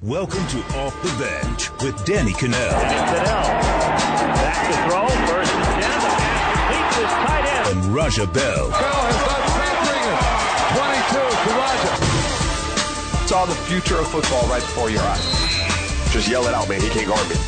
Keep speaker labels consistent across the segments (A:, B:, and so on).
A: Welcome to Off the Bench with Danny Cannell.
B: Back to throw, first and 10, the pass complete to his tight end.
A: And Raja Bell.
C: Bell has done 22 to Raja.
D: Saw the future of football right before your eyes. Just yell it out, man. He can't guard me.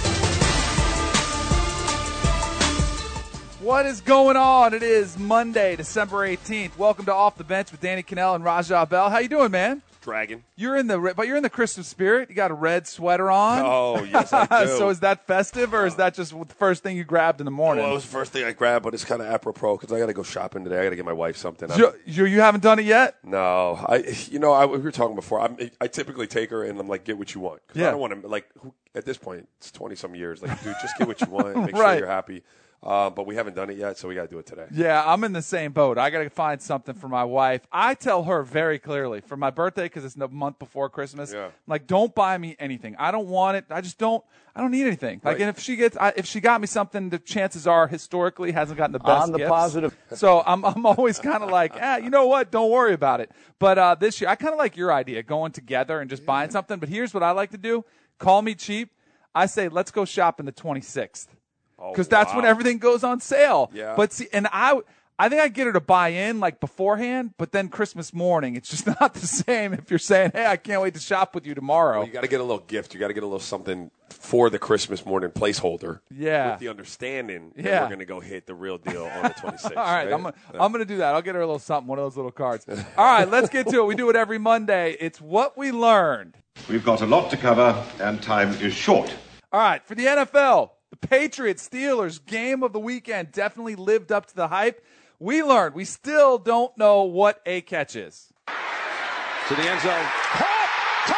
E: What is going on? It is Monday, December 18th. Welcome to Off the Bench with Danny Cannell and Raja Bell. How you doing, man?
D: Dragon.
E: You're in the Christmas spirit. You got a red sweater on.
D: Oh, yes, I do.
E: So is that festive, or is that just the first thing you grabbed in the morning?
D: Well, it was the first thing I grabbed, but it's kind of apropos because I got to go shopping today. I got to get my wife something.
E: You haven't done it yet?
D: No. We were talking before. I typically take her and I'm like, get what you want. Because I don't want to, at this point, it's 20-some years. Like, dude, just get what you want. Make sure you're happy. But we haven't done it yet, so we got to do it today.
E: Yeah, I'm in the same boat. I got to find something for my wife. I tell her very clearly for my birthday, because it's the month before Christmas. Yeah. I'm like, don't buy me anything. I don't want it. I don't need anything. Like, and if she got me something, the chances are historically hasn't gotten the best
B: On the
E: gifts.
B: positive.
E: So I'm always kind of like, you know what? Don't worry about it. But this year, I kind of like your idea, going together and just buying something. But here's what I like to do. Call me cheap. I say, let's go shop in the 26th. Because that's when everything goes on sale.
D: Yeah.
E: But see, and I think I get her to buy in like beforehand, but then Christmas morning, it's just not the same if you're saying, hey, I can't wait to shop with you tomorrow.
D: Well, you got to get a little gift. You got to get a little something for the Christmas morning placeholder.
E: Yeah.
D: With the understanding that we're going to go hit the real deal on the 26th.
E: All right. I'm going to do that. I'll get her a little something, one of those little cards. All right, let's get to it. We do it every Monday. It's what we learned.
F: We've got a lot to cover, and time is short.
E: All right, for the NFL. The Patriots-Steelers game of the weekend definitely lived up to the hype. We learned we still don't know what a catch is.
B: To the end zone. Caught!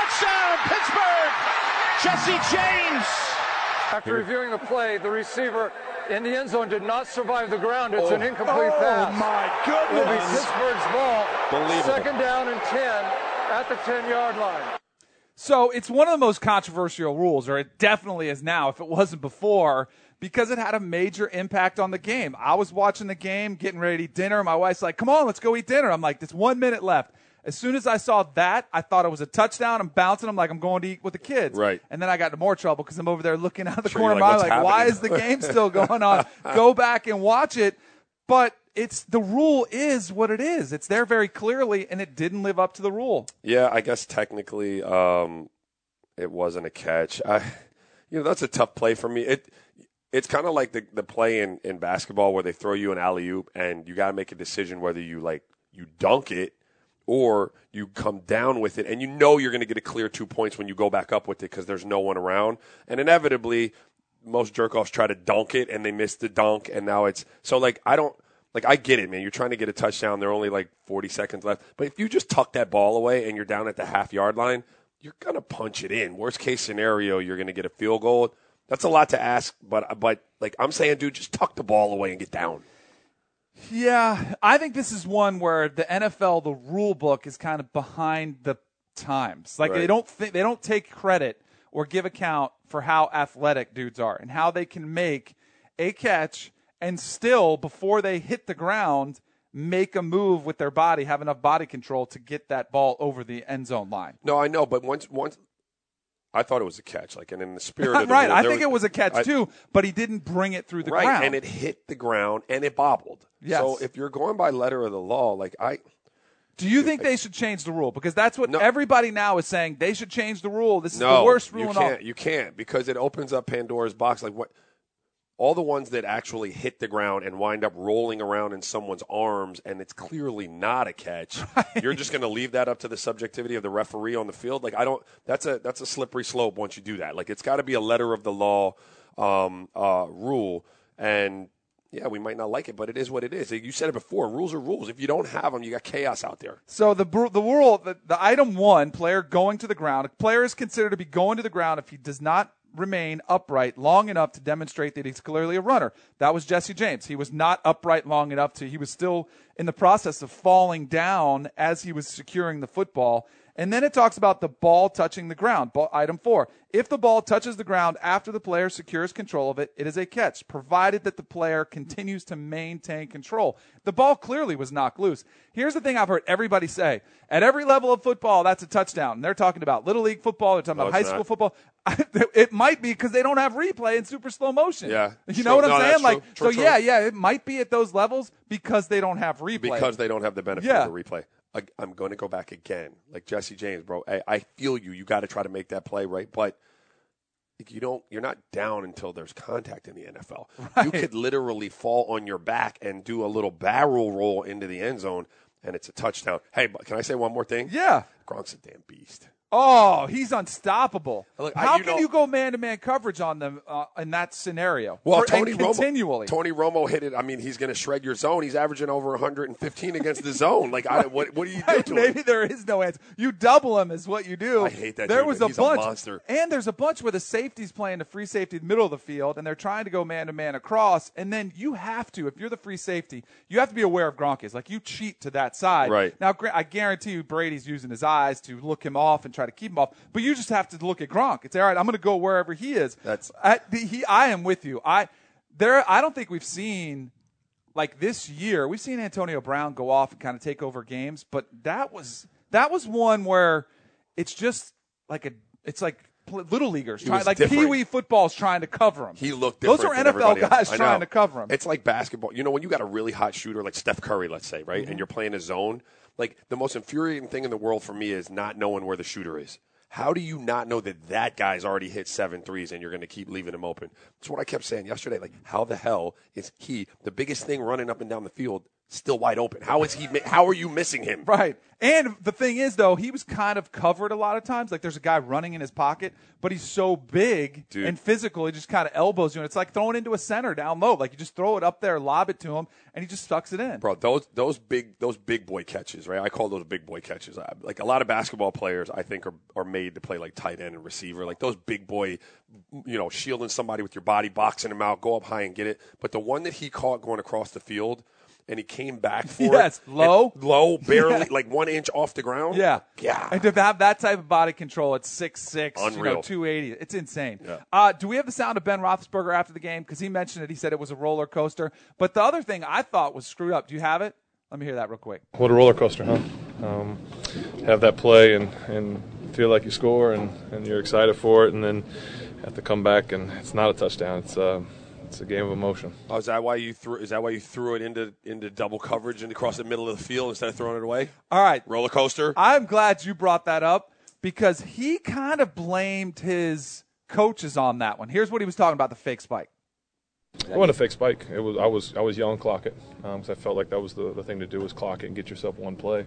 B: Touchdown, Pittsburgh! Jesse James!
G: After reviewing the play, the receiver in the end zone did not survive the ground. It's an incomplete pass.
B: Oh, my goodness!
G: It'll be Pittsburgh's ball.
D: Believable.
G: Second down and 10 at the 10-yard line.
E: So it's one of the most controversial rules, or it definitely is now, if it wasn't before, because it had a major impact on the game. I was watching the game, getting ready to eat dinner. My wife's like, come on, let's go eat dinner. I'm like, there's 1 minute left. As soon as I saw that, I thought it was a touchdown. I'm bouncing. I'm like, I'm going to eat with the kids.
D: Right.
E: And then I got into more trouble because I'm over there looking out the
D: Sure,
E: corner of my eye
D: like,
E: why is the game still going on? Go back and watch it. But the rule is what it is. It's there very clearly, and it didn't live up to the rule.
D: Yeah, I guess technically it wasn't a catch. That's a tough play for me. It's kind of like the play in basketball where they throw you an alley-oop and you got to make a decision whether you dunk it or you come down with it, and you know you're going to get a clear 2 points when you go back up with it because there's no one around. And inevitably, most jerk-offs try to dunk it, and they miss the dunk, and now it's – so, I get it, man. You're trying to get a touchdown. There are only 40 seconds left. But if you just tuck that ball away and you're down at the half-yard line, you're going to punch it in. Worst-case scenario, you're going to get a field goal. That's a lot to ask, but I'm saying, dude, just tuck the ball away and get down.
E: Yeah, I think this is one where the NFL, the rule book, is kind of behind the times. Right. They don't take credit or give account for how athletic dudes are and how they can make a catch and still, before they hit the ground, make a move with their body, have enough body control to get that ball over the end zone line.
D: No, I know, but once I thought it was a catch, and in the spirit of the
E: right,
D: rule,
E: I think it was a catch too, but he didn't bring it through the ground.
D: Right, and it hit the ground and it bobbled.
E: Yes.
D: So if you're going by letter of the law,
E: do you think they should change the rule? Because that's what everybody now is saying. They should change the rule. This is the worst rule in all.
D: You can't, because it opens up Pandora's box. All the ones that actually hit the ground and wind up rolling around in someone's arms, and it's clearly not a catch. Right. You're just going to leave that up to the subjectivity of the referee on the field. That's a slippery slope once you do that. It's got to be a letter of the law rule, and yeah, we might not like it, but it is what it is. You said it before. Rules are rules. If you don't have them, you got chaos out there.
E: So the rule, the item 1, player going to the ground. A player is considered to be going to the ground if he does not remain upright long enough to demonstrate that he's clearly a runner. That was Jesse James. He was not upright long enough he was still in the process of falling down as he was securing the football, And then it talks about the ball touching the ground. Item 4, if the ball touches the ground after the player secures control of it, it is a catch, provided that the player continues to maintain control. The ball clearly was knocked loose. Here's the thing I've heard everybody say. At every level of football, that's a touchdown. And they're talking about Little League football. They're talking about high school football. It might be because they don't have replay in super slow motion.
D: Yeah.
E: You know what I'm saying?
D: Like, true.
E: Yeah, it might be at those levels because they don't have replay.
D: Because they don't have the benefit of the replay. I'm going to go back again. Like Jesse James, bro. I feel you. You got to try to make that play, right? But you're not down until there's contact in the NFL. Right. You could literally fall on your back and do a little barrel roll into the end zone, and it's a touchdown. Hey, can I say one more thing?
E: Yeah.
D: Gronk's a damn beast.
E: Oh, he's unstoppable.
D: Look,
E: How can you go man-to-man coverage on them in that scenario?
D: Well, Tony
E: Romo
D: hit it. I mean, he's going to shred your zone. He's averaging over 115 against the zone. Like, what do you do to
E: Maybe
D: him?
E: there is no answer. You double him is what you do.
D: I hate that.
E: There
D: dude,
E: was
D: he's
E: a bunch,
D: a monster.
E: And there's a bunch where the safety's playing the free safety in the middle of the field, and they're trying to go man-to-man across, and then you have to, if you're the free safety, you have to be aware of Gronk is. Like, you cheat to that side.
D: Right.
E: Now, I guarantee you Brady's using his eyes to look him off and try to keep him off. But you just have to look at Gronk. It's all right. I'm going to go wherever he is. I am with you. I don't think we've seen like this year. We've seen Antonio Brown go off and kind of take over games, but that was one where it's just like it's like little leaguers trying, like Pee Wee football's trying to cover him.
D: He looked different.
E: Those are NFL guys trying to cover him.
D: It's like basketball. You know, when you got a really hot shooter like Steph Curry, let's say, right, and you're playing a zone. Like the most infuriating thing in the world for me is not knowing where the shooter is. How do you not know that guy's already hit 7 threes and you're going to keep leaving him open? That's what I kept saying yesterday. Like, how the hell is he, the biggest thing running up and down the field, still wide open? How are you missing him?
E: Right. And the thing is, though, he was kind of covered a lot of times. Like, there's a guy running in his pocket, but he's so big and physical, he just kind of elbows you. And it's like throwing into a center down low. Like, you just throw it up there, lob it to him, and he just sucks it in.
D: Bro, those big boy catches, right? I call those big boy catches. Like, a lot of basketball players, I think, are made to play like tight end and receiver. Like, those big boy, shielding somebody with your body, boxing him out, go up high and get it. But the one that he caught going across the field, and he came back for it. Low, barely, like 1 inch off the ground.
E: Yeah. And to have that type of body control at 6'6",
D: unreal.
E: 280, it's insane.
D: Yeah.
E: Do we have the sound of Ben Roethlisberger after the game? Because he mentioned it. He said it was a roller coaster. But the other thing I thought was screwed up. Do you have it? Let me hear that real quick.
H: What a roller coaster, huh? Have that play and feel like you score and you're excited for it, and then have to come back and it's not a touchdown. It's a game of emotion.
D: Oh, is that why you threw it into double coverage and across the middle of the field instead of throwing it away?
E: All right.
D: Roller coaster.
E: I'm glad you brought that up because he kind of blamed his coaches on that one. Here's what he was talking about, the fake spike.
H: It wasn't a fake spike. It was I was yelling clock it because I felt like that was the thing to do was clock it and get yourself one play.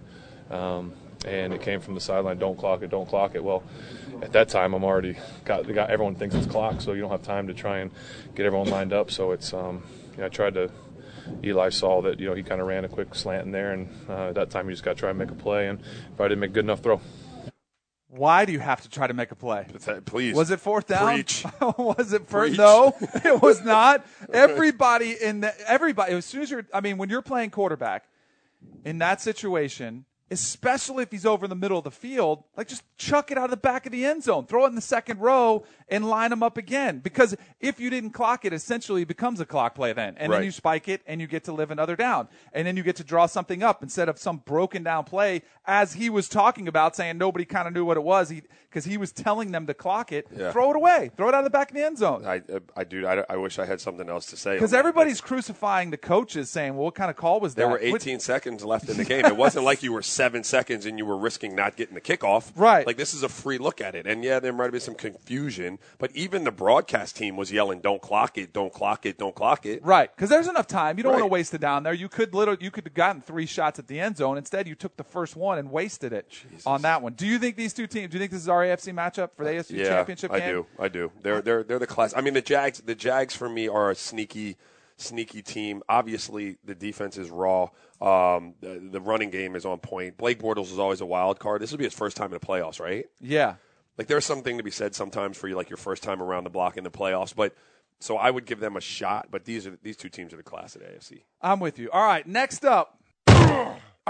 H: And it came from the sideline, don't clock it. Well, at that time, I'm already got everyone thinks it's clock, so you don't have time to try and get everyone lined up. So it's I tried to. Eli saw that he kind of ran a quick slant in there, and at that time you just got to try and make a play. And if I didn't make a good enough throw.
E: Why do you have to try to make a play?
D: Please.
E: Was it fourth down?
D: Preach.
E: Was it first?
D: Preach.
E: No, it was not. Everybody, as soon as when you're playing quarterback in that situation, especially if he's over in the middle of the field, like just chuck it out of the back of the end zone, throw it in the second row and line him up again. Because if you didn't clock it, essentially it becomes a clock play then. And then you spike it and you get to live another down. And then you get to draw something up instead of some broken down play as he was talking about saying nobody kind of knew what it was because he was telling them to clock it. Yeah. Throw it away. Throw it out of the back of the end zone.
D: I wish I had something else to say.
E: Because everybody's crucifying the coaches saying, well, what kind of call was that?
D: There were 18 seconds left in the game. It wasn't like you were 7 seconds and you were risking not getting the kickoff.
E: Right.
D: Like, this is a free look at it. And, yeah, there might have been some confusion, but even the broadcast team was yelling, don't clock it, don't clock it, don't clock it.
E: Right, because there's enough time. You don't want to waste it down there. You could have gotten 3 shots at the end zone. Instead, you took the first one and wasted it on that one. Do you think these two teams, do you think this is our AFC matchup for the AFC championship game?
D: I do. They're the class. I mean, the Jags for me are a sneaky team. Obviously, the defense is raw. The running game is on point. Blake Bortles is always a wild card. This will be his first time in the playoffs, right?
E: Yeah.
D: Like, there's something to be said sometimes for you, like your first time around the block in the playoffs. But so I would give them a shot. But these two teams are the class of the AFC.
E: I'm with you. All right, next up. All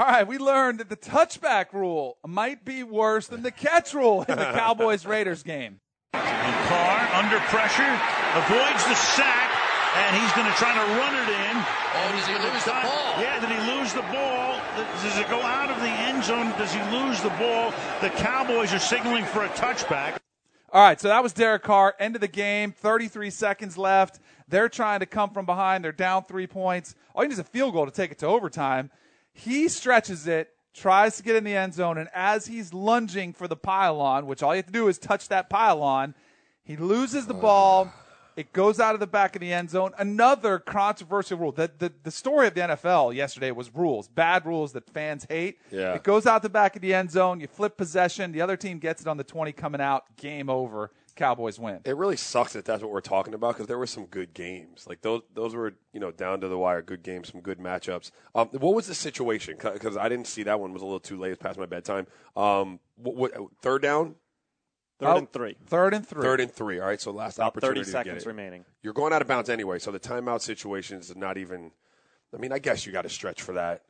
E: All right, we learned that the touchback rule might be worse than the catch rule in the Cowboys-Raiders game.
C: And Carr, under pressure, avoids the sack, and he's going to try to run it in.
I: Oh, does he lose the ball?
C: Yeah, did he lose the ball? Does it go out of the end zone? Does he lose the ball? The Cowboys are signaling for a touchback.
E: All right, so that was Derek Carr. End of the game, 33 seconds left. They're trying to come from behind. They're down 3 points. All you need is a field goal to take it to overtime. He stretches it, tries to get in the end zone, and as he's lunging for the pylon, which all you have to do is touch that pylon, he loses the ball. It goes out of the back of the end zone. Another controversial rule. The story of the NFL yesterday was rules, bad rules that fans hate.
D: Yeah.
E: It goes out the back of the end zone. You flip possession. The other team gets it on the 20 coming out. Game over. Cowboys win.
D: It really sucks that that's what we're talking about because there were some good games. Like those were down to the wire, good games, some good matchups. What was the situation? Because I didn't see that one. It was a little too late. It was past my bedtime. What third down?
J: Third and three.
E: Third and three.
D: Third and three. All right, so last
J: About
D: opportunity
J: 30
D: to get
J: seconds
D: it.
J: remaining.
D: You're going out of bounds anyway, so the timeout situation is not even. I mean, I guess you got to stretch for that.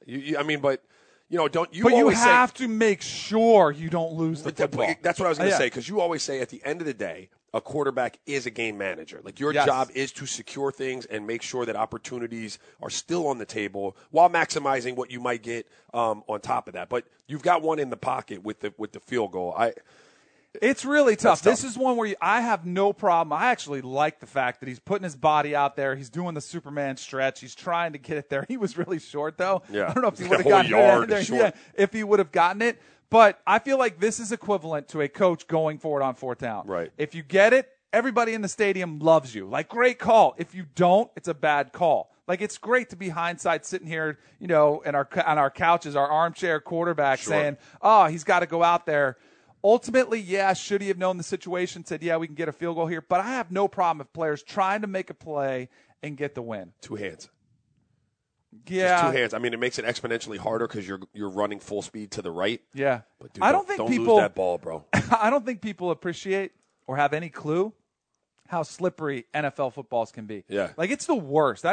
D: Don't you?
E: But you
D: always
E: have
D: say,
E: to make sure you don't lose the football.
D: That's what I was going to say because you always say at the end of the day, a quarterback is a game manager. Like your job is to secure things and make sure that opportunities are still on the table while maximizing what you might get on top of that. But you've got one in the pocket with the field goal.
E: It's really tough. This is one where I have no problem. I actually like the fact that he's putting his body out there. He's doing the Superman stretch. He's trying to get it there. He was really short, though.
D: Yeah.
E: I don't know if he would have gotten it there. Yeah, if he would have gotten it. But I feel like this is equivalent to a coach going for it on fourth down.
D: Right.
E: If you get it, everybody in the stadium loves you. Like, great call. If you don't, it's a bad call. Like, it's great to be hindsight sitting here, in on our couches, our armchair quarterback saying, oh, he's got to go out there. Ultimately, should he have known the situation, said, we can get a field goal here. But I have no problem if players trying to make a play and get the win.
D: Two hands.
E: Yeah.
D: Just two hands. I mean, it makes it exponentially harder because you're running full speed to the right.
E: Yeah.
D: But dude,
E: I don't think people
D: lose that ball, bro.
E: I don't think people appreciate or have any clue how slippery NFL footballs can be.
D: Yeah.
E: Like, it's the worst.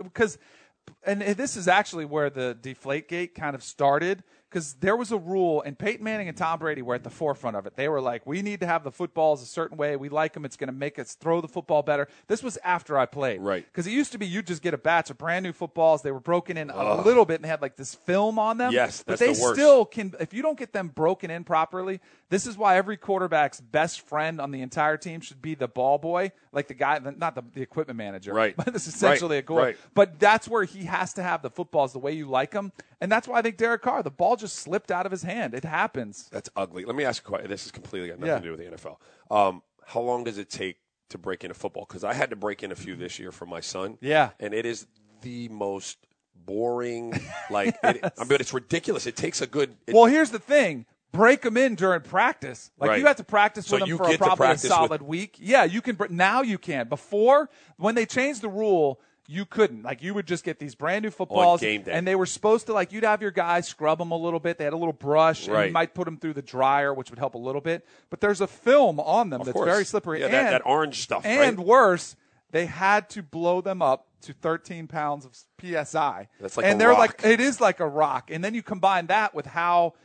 E: And this is actually where the Deflategate kind of started, because there was a rule, and Peyton Manning and Tom Brady were at the forefront of it. They were like, we need to have the footballs a certain way. We like them. It's going to make us throw the football better. This was after I played.
D: Right. Because
E: it used to be you'd just get a batch of brand new footballs. They were broken in a little bit, and they had like this film on them.
D: Yes,
E: but
D: that's
E: they
D: the worst.
E: still can, if you don't get them broken in properly, this is why every quarterback's best friend on the entire team should be the ball boy, like the guy, not the equipment manager.
D: Right.
E: But this is essentially a goal.
D: Right.
E: But that's where he has to have the footballs the way you like them. And that's why I think Derek Carr, the ball just slipped out of his hand. It happens.
D: That's ugly. Let me ask you a question. This is completely got nothing to do with the NFL. How long does it take to break into football? Because I had to break in a few this year for my son.
E: Yeah.
D: And it is the most boring. But it's ridiculous. It takes a good.
E: Well, here's the thing. Break them in during practice. Like, you have to practice with them for probably a solid week. Yeah, you can. Now you can. Before, when they changed the rule, you couldn't. Like, you would just get these brand new footballs.
D: On game day.
E: And they were supposed to, you'd have your guys scrub them a little bit. They had a little brush.
D: Right.
E: And you might put them through the dryer, which would help a little bit. But there's a film on them that's very slippery.
D: Yeah,
E: and
D: that orange stuff,
E: And
D: right?
E: worse, they had to blow them up to 13 pounds of PSI.
D: That's like
E: and
D: a
E: they're
D: rock.
E: it is like a rock. And then you combine that with how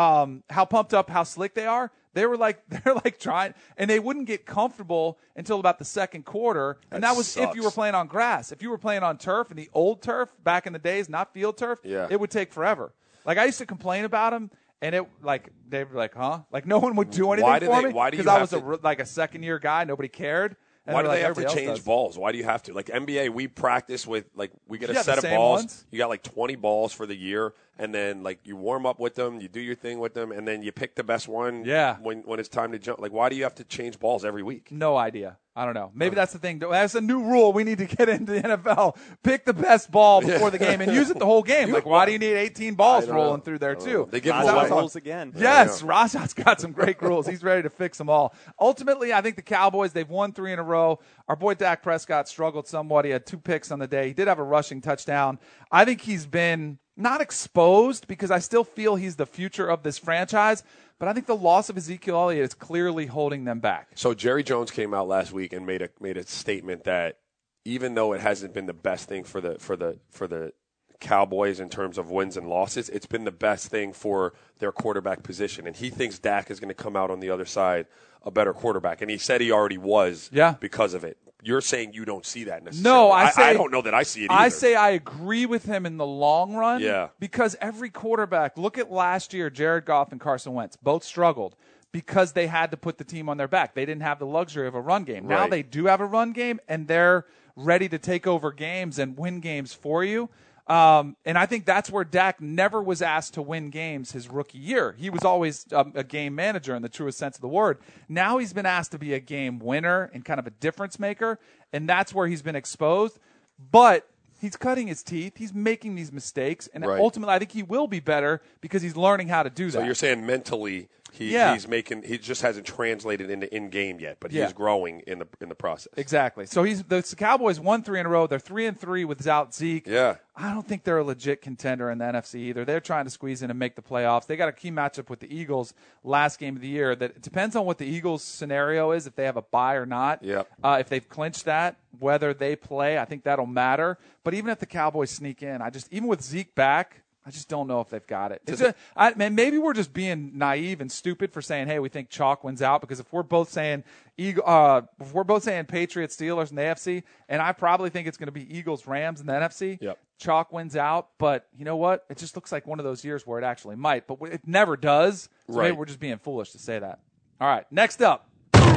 E: pumped up, how slick they are. They're trying, and they wouldn't get comfortable until about the second quarter. And that was
D: sucks.
E: if you were playing on grass. If you were playing on turf, and the old turf back in the days, not field turf, it would take forever. Like, I used to complain about them, and they were like, huh? Like, no one would do anything for me because I was a second year guy. Nobody cared. And
D: why do they have to
E: everybody
D: change
E: does.
D: balls? Why do you have to? Like, NBA, we practice with, we get a set
E: the
D: of
E: same
D: balls.
E: ones.
D: You got 20 balls for the year, and then you warm up with them, you do your thing with them, and then you pick the best one when it's time to jump. Like, why do you have to change balls every week?
E: No idea. I don't know. Maybe that's the thing. That's a new rule we need to get into the NFL. Pick the best ball before the game and use it the whole game. Like, why do you need 18 balls rolling through there, too?
D: They give
J: away rules again.
E: Yes, Rashad's got some great rules. He's ready to fix them all. Ultimately, I think the Cowboys, they've won 3 in a row. Our boy Dak Prescott struggled somewhat. He had 2 picks on the day. He did have a rushing touchdown. I think he's been not exposed because I still feel he's the future of this franchise. But I think the loss of Ezekiel Elliott is clearly holding them back.
D: So Jerry Jones came out last week and made a statement that even though it hasn't been the best thing for the Cowboys in terms of wins and losses, it's been the best thing for their quarterback position. And he thinks Dak is going to come out on the other side a better quarterback. And he said he already was because of it. You're saying you don't see that necessarily.
E: No,
D: I don't know that I see it either.
E: I say I agree with him in the long run.
D: Yeah.
E: Because every quarterback, look at last year, Jared Goff and Carson Wentz, both struggled because they had to put the team on their back. They didn't have the luxury of a run game. Now they do have a run game, and they're ready to take over games and win games for you. And I think that's where Dak never was asked to win games his rookie year. He was always a game manager in the truest sense of the word. Now he's been asked to be a game winner and kind of a difference maker, and that's where he's been exposed. But he's cutting his teeth. He's making these mistakes, and ultimately I think he will be better because he's learning how to do that.
D: So you're saying mentally he just hasn't translated into in-game yet, but he's growing in the process.
E: Exactly. So the Cowboys won 3 in a row. They're 3-3 without Zeke.
D: Yeah.
E: I don't think they're a legit contender in the NFC either. They're trying to squeeze in and make the playoffs. They got a key matchup with the Eagles last game of the year. That it depends on what the Eagles' scenario is, if they have a bye or not.
D: Yep.
E: If they've clinched that, whether they play, I think that'll matter. But even if the Cowboys sneak in, even with Zeke back, I just don't know if they've got it. Maybe we're just being naive and stupid for saying, "Hey, we think chalk wins out." Because if we're both saying Patriots Steelers in the AFC, and I probably think it's going to be Eagles Rams in the NFC, chalk wins out. But you know what? It just looks like one of those years where it actually might, but it never does. So maybe we're just being foolish to say that. All right, next up.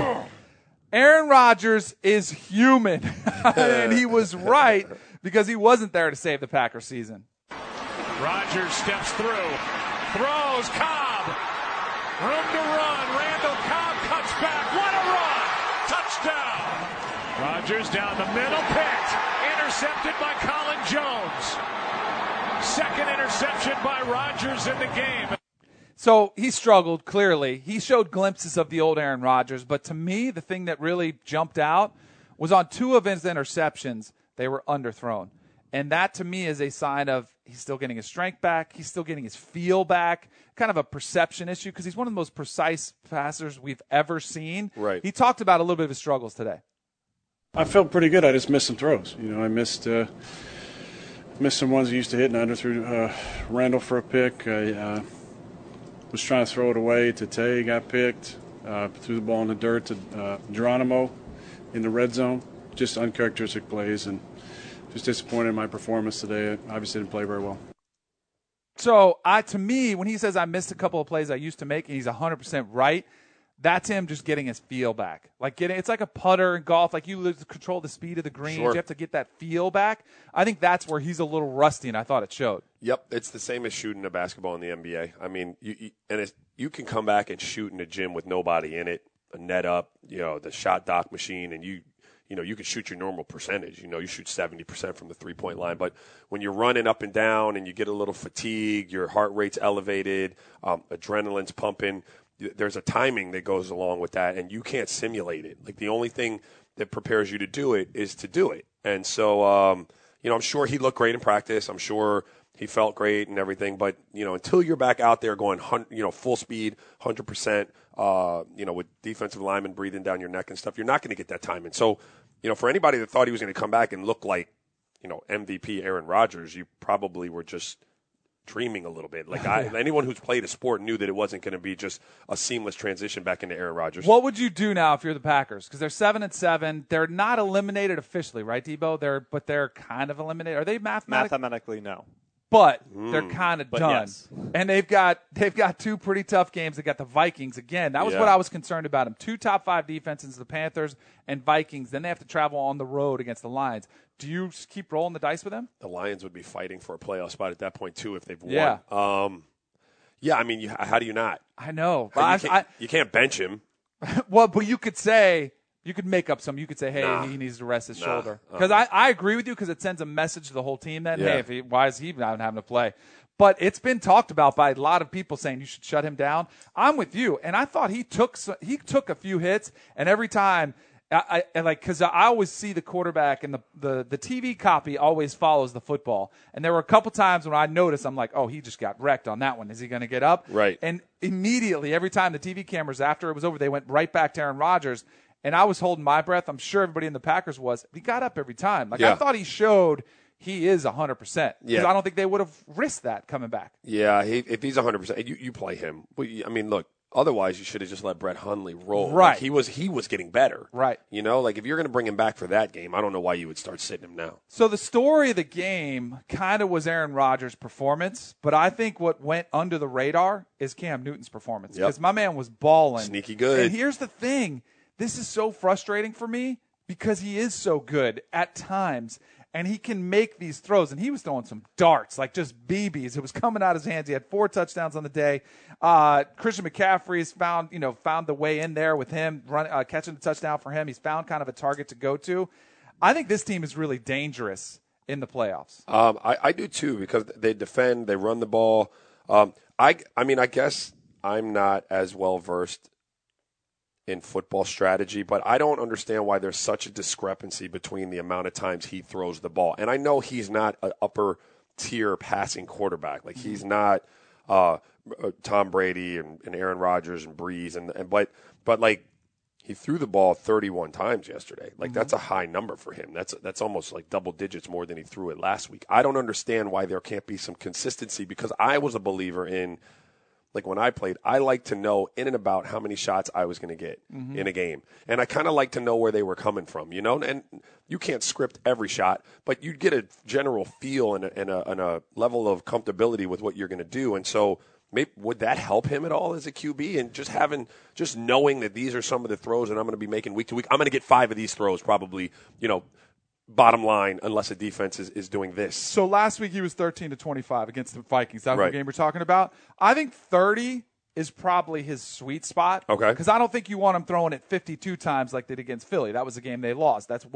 E: Aaron Rodgers is human, and he was right because he wasn't there to save the Packers season.
B: Rodgers steps through, throws, Cobb, room to run, Randall Cobb cuts back, what a run, touchdown. Rodgers down the middle, picked, intercepted by Colin Jones. Second interception by Rodgers in the game.
E: So he struggled, clearly. He showed glimpses of the old Aaron Rodgers, but to me, the thing that really jumped out was on 2 of his interceptions, they were underthrown. And that, to me, is a sign of he's still getting his strength back. He's still getting his feel back. Kind of a perception issue because he's one of the most precise passers we've ever seen.
D: Right.
E: He talked about a little bit of his struggles today.
K: I felt pretty good. I just missed some throws. I missed some ones I used to hit, and I underthrew Randall for a pick. I was trying to throw it away to Tay, got picked. Threw the ball in the dirt to Geronimo in the red zone. Just uncharacteristic plays, and just disappointed in my performance today. I obviously didn't play very well.
E: So, to me, when he says I missed a couple of plays I used to make, and he's 100% right, that's him just getting his feel back. It's like a putter in golf. Like you control the speed of the greens.
D: Sure.
E: You have to get that feel back. I think that's where he's a little rusty, and I thought it showed.
D: Yep, it's the same as shooting a basketball in the NBA. I mean, you can come back and shoot in a gym with nobody in it, a net up, the shot dock machine, and you can shoot your normal percentage. You shoot 70% from the three-point line. But when you're running up and down and you get a little fatigue, your heart rate's elevated, adrenaline's pumping, there's a timing that goes along with that, and you can't simulate it. Like, the only thing that prepares you to do it is to do it. And so, I'm sure he looked great in practice. I'm sure he felt great and everything. But, until you're back out there going, full speed, 100%, with defensive linemen breathing down your neck and stuff, you're not going to get that time. And so, for anybody that thought he was going to come back and look like, MVP Aaron Rodgers, you probably were just dreaming a little bit. Anyone who's played a sport knew that it wasn't going to be just a seamless transition back into Aaron Rodgers.
E: What would you do now if you're the Packers? Because they're 7-7. They're not eliminated officially, right, Debo? They're kind of eliminated. Are they
J: mathematically? No.
E: But they're kind of done.
J: Yes.
E: And they've got 2 pretty tough games. They got the Vikings again. That was what I was concerned about them. 2 top 5 defenses, the Panthers and Vikings. Then they have to travel on the road against the Lions. Do you keep rolling the dice with them?
D: The Lions would be fighting for a playoff spot at that point too if they've won.
E: Yeah.
D: I mean, how do you not?
E: I know.
D: You can't bench him.
E: Well, but you could say. You could make up some. You could say, hey, he needs to rest his shoulder. Because I agree with you because it sends a message to the whole team that, hey, why is he not having to play? But it's been talked about by a lot of people saying you should shut him down. I'm with you. And I thought he took a few hits, and every time because I always see the quarterback and the TV copy always follows the football. And there were a couple times when I noticed, I'm like, oh, he just got wrecked on that one. Is he going to get up?
D: Right.
E: And immediately, every time the TV cameras, after it was over, they went right back to Aaron Rodgers. And I was holding my breath. I'm sure everybody in the Packers was. He got up every time. I thought he showed he is 100%. Because I don't think they would have risked that coming back.
D: Yeah, if he's 100%, you play him. I mean, look, otherwise you should have just let Brett Hundley roll.
E: Right.
D: Like, he was getting better.
E: Right.
D: You know, like if you're going to bring him back for that game, I don't know why you would start sitting him now.
E: So the story of the game kind of was Aaron Rodgers' performance, but I think what went under the radar is Cam Newton's performance. Because my man was balling.
D: Sneaky good.
E: And here's the thing. This is so frustrating for me because he is so good at times. And he can make these throws. And he was throwing some darts, like just BBs. It was coming out of his hands. He had 4 touchdowns on the day. Christian McCaffrey's found the way in there with him, catching the touchdown for him. He's found kind of a target to go to. I think this team is really dangerous in the playoffs.
D: I do too, because they defend, they run the ball. I mean, I guess I'm not as well versed in football strategy, but I don't understand why there's such a discrepancy between the amount of times he throws the ball. And I know he's not an upper tier passing quarterback. Like he's not Tom Brady and Aaron Rodgers and Breeze but like he threw the ball 31 times yesterday. Like that's a high number for him. That's almost like double digits more than he threw it last week. I don't understand why there can't be some consistency, because I was a believer in, like when I played, I like to know in and about how many shots I was going to get in a game. And I kind of like to know where they were coming from, you know? And you can't script every shot, but you get a general feel and a level of comfortability with what you're going to do. And so maybe would that help him at all as a QB? And just knowing that these are some of the throws that I'm going to be making week to week. I'm going to get 5 of these throws probably, bottom line, unless the defense is doing this.
E: So last week he was 13-25 against the Vikings. That's the game we're talking about. I think 30 is probably his sweet spot.
D: Okay.
E: Because I don't think you want him throwing it 52 times like they did against Philly. That was a game they lost. That's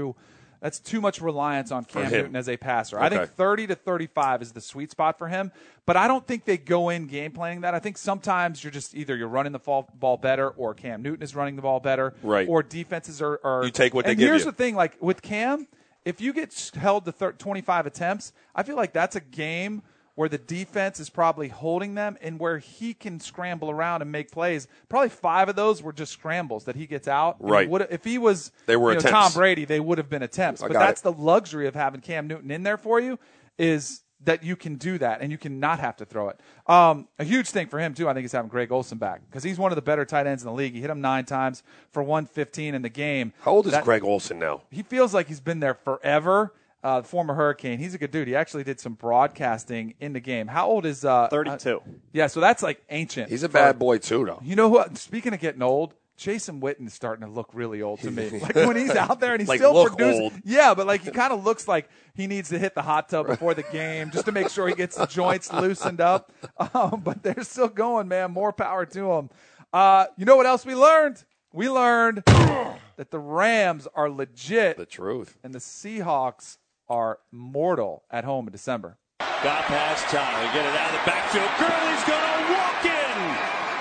E: too much reliance on Cam Newton as a passer. Okay. I think 30 to 35 is the sweet spot for him, but I don't think they go in game planning that. I think sometimes you're running the ball better, or Cam Newton is running the ball better,
D: right,
E: or defenses are
D: you take what they give you.
E: And here's the thing, like with Cam, if you get held to 25 attempts, I feel like that's a game where the defense is probably holding them and where he can scramble around and make plays. Probably 5 of those were just scrambles that he gets out.
D: Right.
E: If he was
D: attempts.
E: Tom Brady, they would have been attempts. But that's the luxury of having Cam Newton in there for you, is that you can do that and you can not have to throw it. A huge thing for him, too, I think, is having Greg Olsen back, because he's one of the better tight ends in the league. He hit him 9 times for 115 in the game.
D: How old is Greg Olsen now?
E: He feels like he's been there forever. Former Hurricane. He's a good dude. He actually did some broadcasting in the game. How old is
J: 32.
E: Yeah, so that's like ancient.
D: He's a bad boy too, though.
E: You know what? Speaking of getting old, Jason Witten is starting to look really old to me. Like when he's out there and he's
D: like
E: still
D: look
E: producing.
D: Old.
E: Yeah, but like he kind of looks like he needs to hit the hot tub before the game just to make sure he gets the joints loosened up. But they're still going, man. More power to them. You know what else we learned? We learned that the Rams are legit.
D: The truth.
E: And the Seahawks are mortal at home in December.
C: Got past Todd. They get it out of the backfield. Gurley's going to walk in.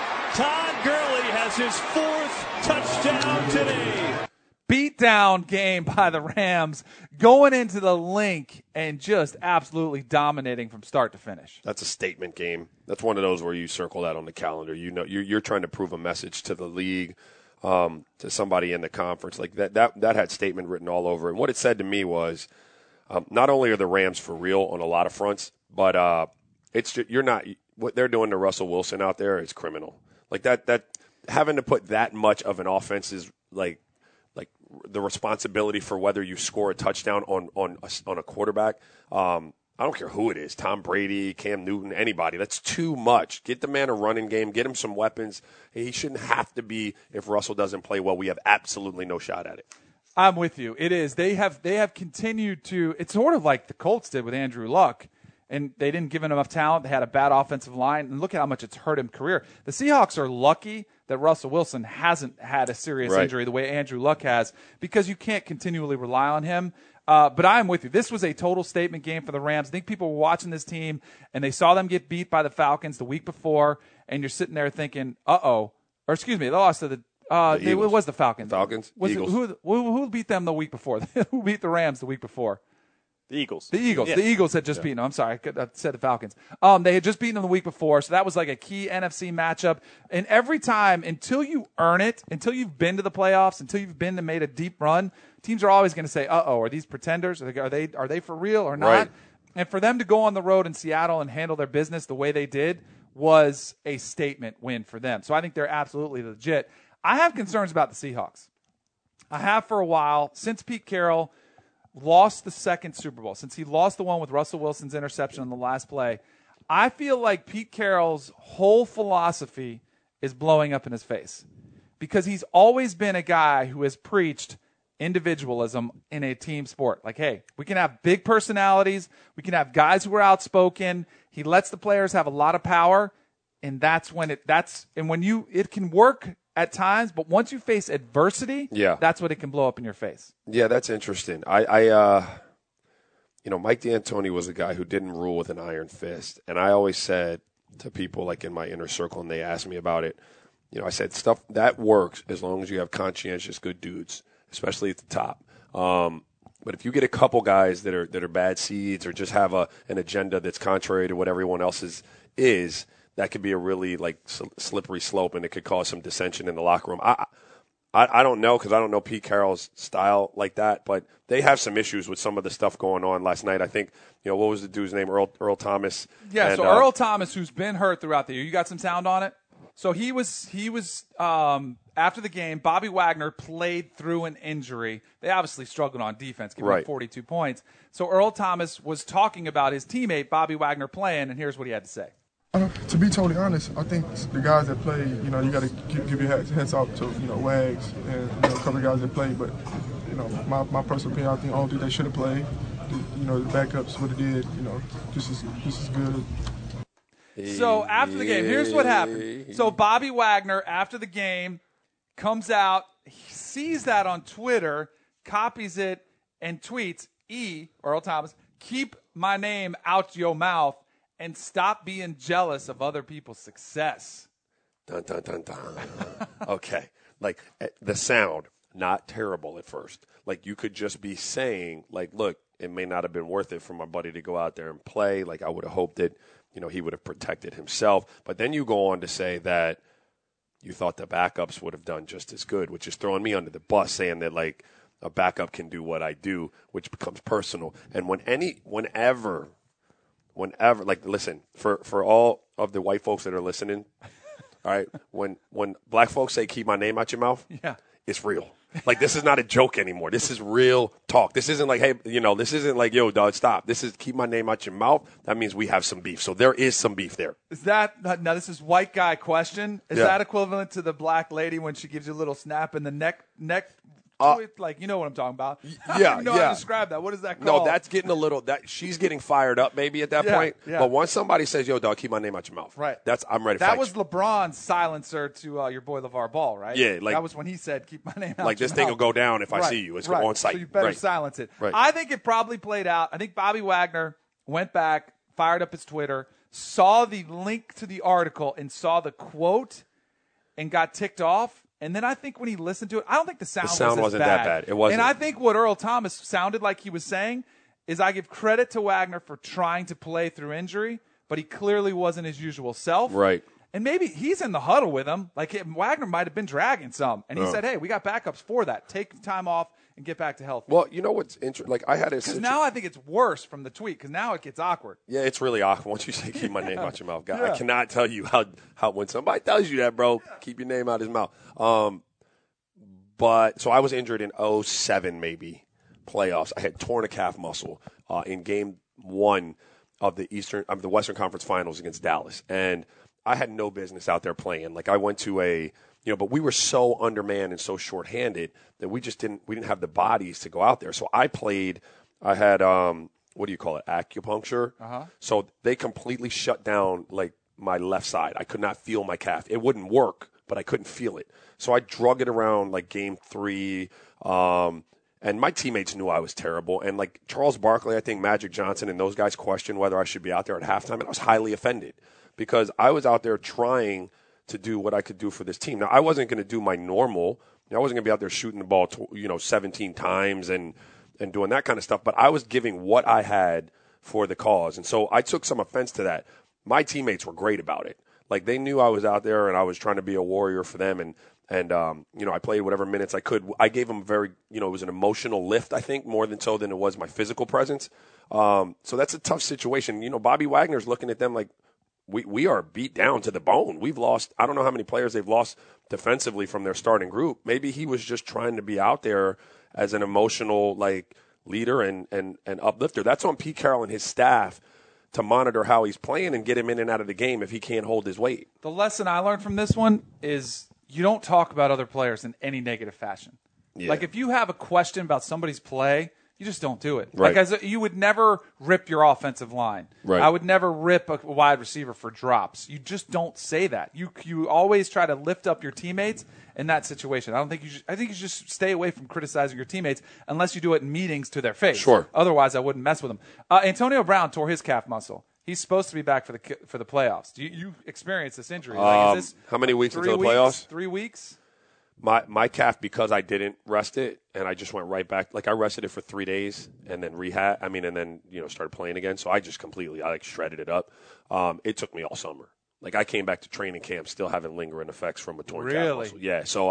C: Todd Gurley has his 4th touchdown today.
E: Beatdown game by the Rams, going into the link and just absolutely dominating from start to finish.
D: That's a statement game. That's one of those where you circle that on the calendar. You know, you're trying to prove a message to the league, to somebody in the conference. Like that had statement written all over it. And what it said to me was, not only are the Rams for real on a lot of fronts, but it's just, you're not. What they're doing to Russell Wilson out there is criminal. Like that having to put that much of an offense is like the responsibility for whether you score a touchdown on a quarterback. I don't care who it is, Tom Brady, Cam Newton, anybody. That's too much. Get the man a running game. Get him some weapons. He shouldn't have to be. If Russell doesn't play well, we have absolutely no shot at it.
E: I'm with you. It is. They have continued to. It's sort of like the Colts did with Andrew Luck, and they didn't give him enough talent. They had a bad offensive line, and look at how much it's hurt him career. The Seahawks are lucky that Russell Wilson hasn't had a serious injury the way Andrew Luck has, because you can't continually rely on him. But I'm with you. This was a total statement game for the Rams. I think people were watching this team, and they saw them get beat by the Falcons the week before, and you're sitting there thinking, uh-oh. Or excuse me, they lost to it was the Falcons.
D: Eagles.
E: Who beat them the week before? Who beat the Rams the week before?
J: The Eagles.
E: The Eagles.
J: Yeah.
E: The Eagles had just beaten them. I'm sorry. I said the Falcons. They had just beaten them the week before, so that was like a key NFC matchup. And every time, until you earn it, until you've been to the playoffs, until you've been to made a deep run, teams are always going to say, "Uh-oh, are these pretenders? Are they for real or not?"
D: Right.
E: And for them to go on the road in Seattle and handle their business the way they did was a statement win for them. So I think they're absolutely legit. I have concerns about the Seahawks. I have for a while, since Pete Carroll lost the second Super Bowl, since he lost the one with Russell Wilson's interception on the last play. I feel like Pete Carroll's whole philosophy is blowing up in his face because he's always been a guy who has preached individualism in a team sport. Like, hey, we can have big personalities. We can have guys who are outspoken. He lets the players have a lot of power, and that's when it can work at times, but once you face adversity, that's when it can blow up in your face.
D: Yeah, that's interesting. Mike D'Antoni was a guy who didn't rule with an iron fist. And I always said to people like in my inner circle, and they asked me about it, I said stuff that works as long as you have conscientious, good dudes, especially at the top. But if you get a couple guys that are bad seeds or just have an agenda that's contrary to what everyone else's is, that could be a really slippery slope, and it could cause some dissension in the locker room. I don't know because I don't know Pete Carroll's style like that, but they have some issues with some of the stuff going on last night. I think, what was the dude's name? Earl Thomas.
E: Yeah, so Earl Thomas, who's been hurt throughout the year. You got some sound on it? So he was after the game, Bobby Wagner played through an injury. They obviously struggled on defense, giving him 42 points. So Earl Thomas was talking about his teammate, Bobby Wagner, playing, and here's what he had to say.
L: To be totally honest, I think the guys that play, you got to give your heads off to, Wags and a couple of guys that play. But, my personal opinion, I think I don't think they should have played. The backups would have did, just as good.
E: So after the game, here's what happened. So Bobby Wagner, after the game, comes out, he sees that on Twitter, copies it, and tweets, Earl Thomas, keep my name out your mouth and stop being jealous of other people's success.
D: Dun, dun, dun, dun. Okay. The sound, not terrible at first. You could just be saying, look, it may not have been worth it for my buddy to go out there and play. I would have hoped that, he would have protected himself. But then you go on to say that you thought the backups would have done just as good, which is throwing me under the bus, saying that, a backup can do what I do, which becomes personal. And whenever, listen, for all of the white folks that are listening, all right, when black folks say keep my name out your mouth, it's real. This is not a joke anymore. This is real talk. This isn't hey, this isn't yo, dog, stop. This is keep my name out your mouth. That means we have some beef. So there is some beef there.
E: Is that, now this is white guy question. Is that equivalent to the black lady when she gives you a little snap in the neck you know what I'm talking about.
D: Yeah,
E: you know how to describe that. What is that called?
D: No, that's getting a little she's getting fired up maybe at that point. Yeah. But once somebody says, "Yo, dog, keep my name out your mouth," right? I'm ready.
E: That was LeBron's silencer to your boy LeVar Ball, right?
D: Yeah,
E: that was when he said, "Keep my name out." Your
D: this
E: mouth.
D: thing will go down if I see you. It's on site.
E: So you better silence it.
D: Right.
E: I think it probably played out. I think Bobby Wagner went back, fired up his Twitter, saw the link to the article, and saw the quote, and got ticked off. And then I think when he listened to it, I don't think the sound
D: wasn't that bad. It wasn't.
E: And I think what Earl Thomas sounded like he was saying is I give credit to Wagner for trying to play through injury, but he clearly wasn't his usual self.
D: Right.
E: And maybe he's in the huddle with him. Wagner might have been dragging some. And he said, hey, we got backups for that. Take time off and get back to health.
D: Well, you know what's interesting? I had a
E: because now I think it's worse from the tweet because now it gets awkward.
D: Yeah, it's really awkward once you say keep my name out your mouth. God, I cannot tell you how when somebody tells you that, bro, keep your name out his mouth. But so I was injured in 2007 maybe playoffs. I had torn a calf muscle in game 1 of the Western Conference Finals against Dallas, and I had no business out there playing. I went to but we were so undermanned and so shorthanded that we didn't have the bodies to go out there. So I played. I had what do you call it? Acupuncture. So they completely shut down my left side. I could not feel my calf. It wouldn't work, but I couldn't feel it. So I drug it around game 3, and my teammates knew I was terrible. And Charles Barkley, I think Magic Johnson and those guys questioned whether I should be out there at halftime, and I was highly offended because I was out there trying to do what I could do for this team. Now, I wasn't going to do my normal. I wasn't going to be out there shooting the ball 17 times and and doing that kind of stuff. But I was giving what I had for the cause. And so I took some offense to that. My teammates were great about it. Like, they knew I was out there and I was trying to be a warrior for them. And I played whatever minutes I could. I gave them it was an emotional lift, I think, more than so than it was my physical presence. So that's a tough situation. Bobby Wagner's looking at them like, we are beat down to the bone. We've lost, I don't know how many players they've lost defensively from their starting group. Maybe he was just trying to be out there as an emotional, leader and uplifter. That's on Pete Carroll and his staff to monitor how he's playing and get him in and out of the game if he can't hold his weight.
E: The lesson I learned from this one is you don't talk about other players in any negative fashion.
D: Yeah.
E: Like, if you have a question about somebody's play, you just don't do it.
D: Right.
E: Like, you would never rip your offensive line.
D: Right.
E: I would never rip a wide receiver for drops. You just don't say that. You always try to lift up your teammates in that situation. I think you should just stay away from criticizing your teammates unless you do it in meetings to their face.
D: Sure.
E: Otherwise, I wouldn't mess with them. Antonio Brown tore his calf muscle. He's supposed to be back for the playoffs. You experienced this injury. Is this
D: how many weeks until the playoffs?
E: 3 weeks.
D: My calf, because I didn't rest it and I just went right back. Like, I rested it for 3 days and then started playing again. So I just I shredded it up. It took me all summer. Like, I came back to training camp still having lingering effects from a torn calf muscle. Yeah. So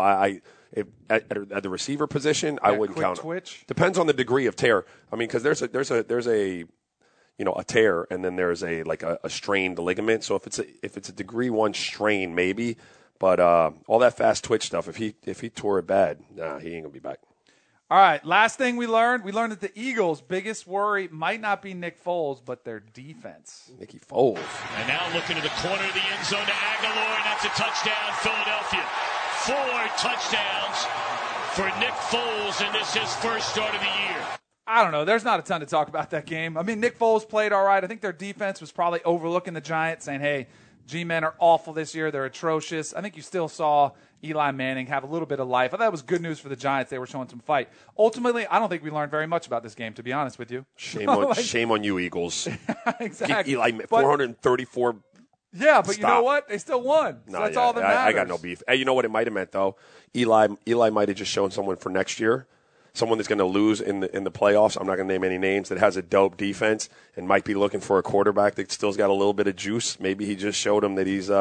D: at the receiver position, I wouldn't count
E: twitch.
D: Depends on the degree of tear. I mean, because there's a tear and then there's a strained ligament. So if it's a degree 1 strain, maybe. But all that fast twitch stuff, if he tore it bad, he ain't gonna be back.
E: All right, last thing we learned that the Eagles' biggest worry might not be Nick Foles, but their defense.
D: Nicky Foles.
B: And now looking to the corner of the end zone to Aguilar, and that's a touchdown, Philadelphia. 4 touchdowns for Nick Foles, and this is his first start of the year.
E: I don't know. There's not a ton to talk about that game. I mean, Nick Foles played all right. I think their defense was probably overlooking the Giants, saying, hey, G-men are awful this year. They're atrocious. I think you still saw Eli Manning have a little bit of life. I thought it was good news for the Giants. They were showing some fight. Ultimately, I don't think we learned very much about this game, to be honest with you.
D: Shame on you, Eagles.
E: Exactly.
D: Eli, 434.
E: Yeah, but you know what? They still won. So that's all that matters.
D: I got no beef. Hey, you know what it might have meant, though? Eli might have just shown someone for next year, someone that's going to lose in the playoffs. I'm not going to name any names, that has a dope defense and might be looking for a quarterback that still's got a little bit of juice. Maybe he just showed him that he's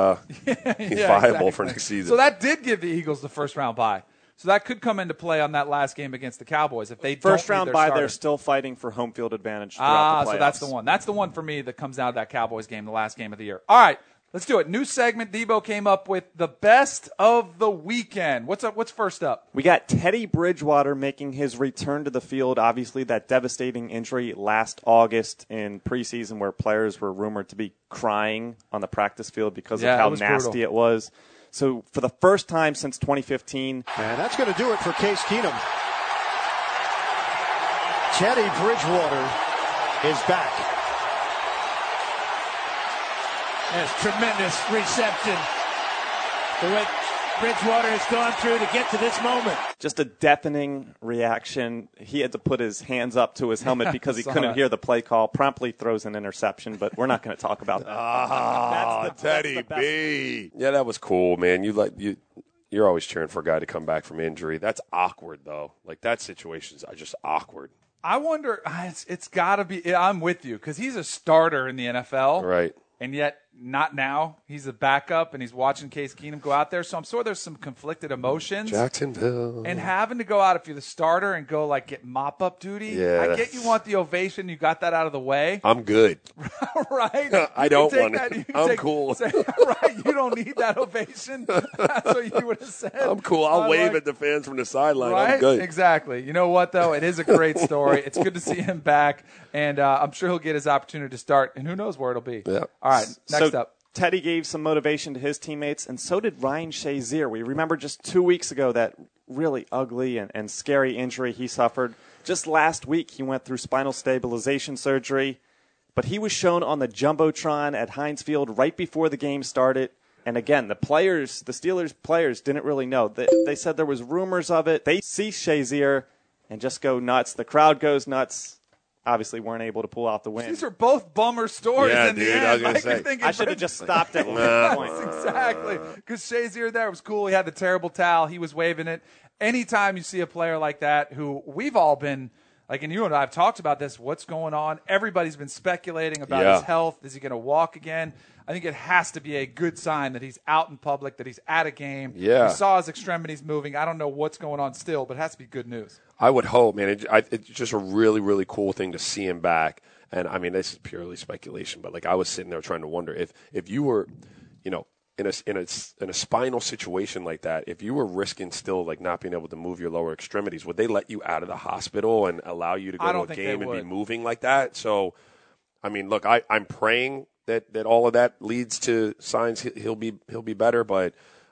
D: viable for next season.
E: So that did give the Eagles the first round bye. So that could come into play on that last game against the Cowboys if they
J: first
E: don't
J: round bye. They're still fighting for home field advantage throughout the playoffs.
E: So that's the one. That's the one for me that comes out of that Cowboys game, the last game of the year. All right. Let's do it. New segment. Debo came up with the best of the weekend. What's up? What's first up?
J: We got Teddy Bridgewater making his return to the field. Obviously, that devastating injury last August in preseason where players were rumored to be crying on the practice field because of how nasty it was. So for the first time since 2015.
M: And that's going to do it for Case Keenum. Teddy Bridgewater is back.
N: There's tremendous reception. The way Bridgewater has gone through to get to this moment.
J: Just a deafening reaction. He had to put his hands up to his helmet because he couldn't hear the play call. Promptly throws an interception, but we're not going to talk about that.
D: Teddy B. Yeah, that was cool, man. You're always cheering for a guy to come back from injury. That's awkward, though. Like, that situation's just awkward.
E: I wonder, it's got to be, I'm with you, because he's a starter in the NFL.
D: Right.
E: And yet, not now. He's a backup, and he's watching Case Keenum go out there. So I'm sure there's some conflicted emotions.
D: Jacksonville.
E: And having to go out, if you're the starter, and go, get mop-up duty.
D: Yeah.
E: I get you want the ovation. You got that out of the way.
D: I'm good.
E: Right?
D: I don't want it. I'm cool.
E: Right? You don't need that ovation. That's what you would have said.
D: I'm cool. I'll wave at the fans from the sideline.
E: Right?
D: I'm good.
E: Exactly. You know what, though? It is a great story. It's good to see him back. And I'm sure he'll get his opportunity to start. And who knows where it'll be.
D: Yeah.
E: All right. Next up.
J: Teddy gave some motivation to his teammates, and so did Ryan Shazier. We remember just 2 weeks ago that really ugly and scary injury he suffered. Just last week, he went through spinal stabilization surgery, but he was shown on the Jumbotron at Heinz Field right before the game started. And again, the Steelers players didn't really know. They said there was rumors of it. They see Shazier and just go nuts. The crowd goes nuts. Obviously weren't able to pull out the win.
E: These are both bummer stories in the end.
D: I was going to say.
J: I should have just stopped at one point.
E: Exactly. Because Shazier there was cool. He had the terrible towel. He was waving it. Anytime you see a player like that who we've all been Like, and you and I have talked about this. What's going on? Everybody's been speculating about his health. Is he going to walk again? I think it has to be a good sign that he's out in public, that he's at a game.
D: Yeah.
E: We saw his extremities moving. I don't know what's going on still, but it has to be good news.
D: I would hope, man. It's just a really, really cool thing to see him back. And, I mean, this is purely speculation, but, like, I was sitting there trying to wonder if you were, you know, in a spinal situation like that, if you were risking still, like, not being able to move your lower extremities, would they let you out of the hospital and allow you to go to a game and be moving like that? So, I mean, look, I'm praying that all of that leads to signs he'll be better, but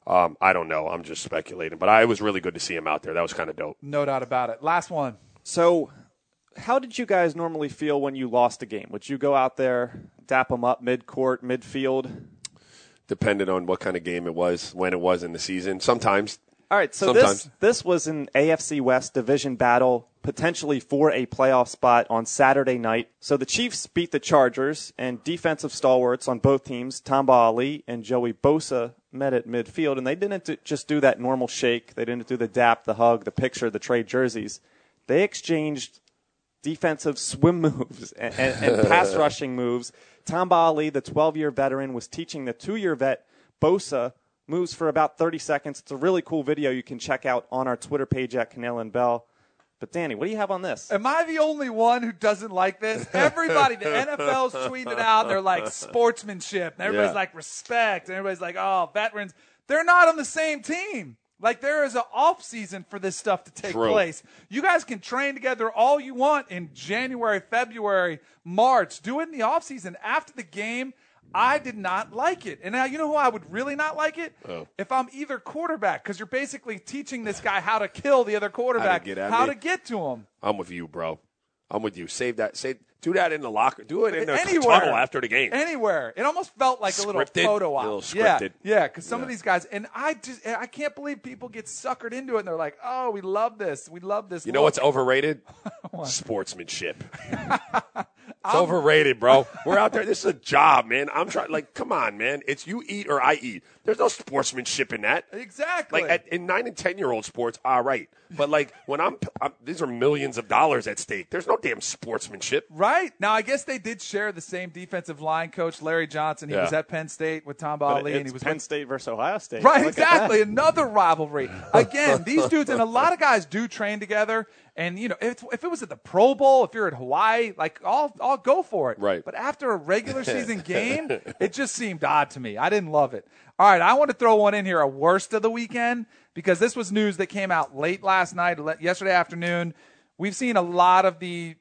D: I don't know. I'm just speculating. But it was really good to see him out there. That was kind of dope.
E: No doubt about it. Last one.
J: So how did you guys normally feel when you lost a game? Would you go out there, dap them up mid-court, midfield?
D: Depending on what kind of game it was, when it was in the season. Sometimes.
J: All right, so this was an AFC West division battle, potentially for a playoff spot on Saturday night. So the Chiefs beat the Chargers, and defensive stalwarts on both teams, Tamba Ali and Joey Bosa, met at midfield, and they didn't just do that normal shake. They didn't do the dap, the hug, the picture, the trade jerseys. They exchanged defensive swim moves and pass rushing moves. Tamba Ali, the 12-year veteran, was teaching the 2-year vet, Bosa, moves for about 30 seconds. It's a really cool video you can check out on our Twitter page at Cannell and Bell. But, Danny, what do you have on this?
E: Am I the only one who doesn't like this? Everybody, the NFL's tweeting it out. They're like sportsmanship. And everybody's like respect. And everybody's like, oh, veterans. They're not on the same team. Like, there is an off-season for this stuff to take place. You guys can train together all you want in January, February, March. Do it in the off-season. After the game, I did not like it. And now, you know who I would really not like it?
D: Oh.
E: If I'm either quarterback, because you're basically teaching this guy how to kill the other quarterback, how to get to him.
D: I'm with you, bro. I'm with you. Do that in the locker. Do it in the
E: Anywhere.
D: tunnel after the game.
E: Anywhere. It almost felt like a little photo op.
D: A little scripted.
E: Yeah, because some of these guys, and I can't believe people get suckered into it, and they're like, oh, we love this. We love this.
D: You know what's overrated? Sportsmanship. It's overrated, bro. We're out there. This is a job, man. I'm trying. Like, come on, man. It's you eat or I eat. There's no sportsmanship in that.
E: Exactly.
D: Like in 9 and 10-year-old sports, all right. But like when these are millions of dollars at stake. There's no damn sportsmanship.
E: Right. Now, I guess they did share the same defensive line coach, Larry Johnson. He was at Penn State with Tamba Ali, and he was
J: Penn State versus Ohio State.
E: Right. Exactly. Another rivalry. Again, these dudes and a lot of guys do train together. And, you know, if it was at the Pro Bowl, if you're at Hawaii, like, I'll go for it.
D: Right.
E: But after a regular season game, it just seemed odd to me. I didn't love it. All right, I want to throw one in here, a worst of the weekend, because this was news that came out late last night, yesterday afternoon. We've seen a lot of the